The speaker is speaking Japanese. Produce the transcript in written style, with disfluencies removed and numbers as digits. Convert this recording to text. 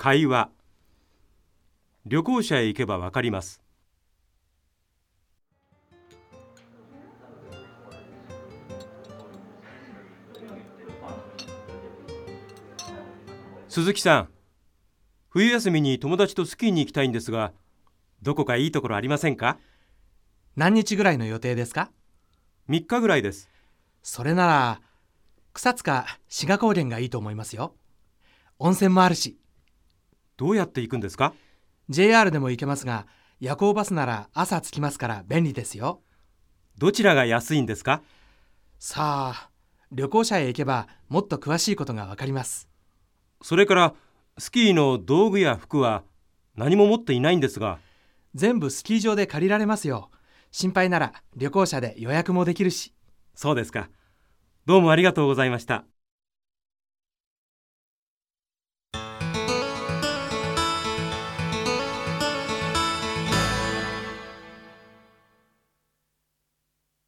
会話。旅行者へ行けばわかります。鈴木さん、冬休みに友達とスキーに行きたいんですが、どこかいいところありませんか？ 何日ぐらいの予定ですか ？3日ぐらいです。 それなら草津か志賀高原がいいと思いますよ。温泉もあるし。 どうやって行くんですか？ JR でも行けますが、夜行バスなら朝着きますから便利ですよ。 どちらが安いんですか？ さあ、旅行者へ行けばもっと詳しいことがわかります。 それからスキーの道具や服は何も持っていないんですが。 全部スキー場で借りられますよ。心配なら旅行者で予約もできるし。 そうですか。どうもありがとうございました。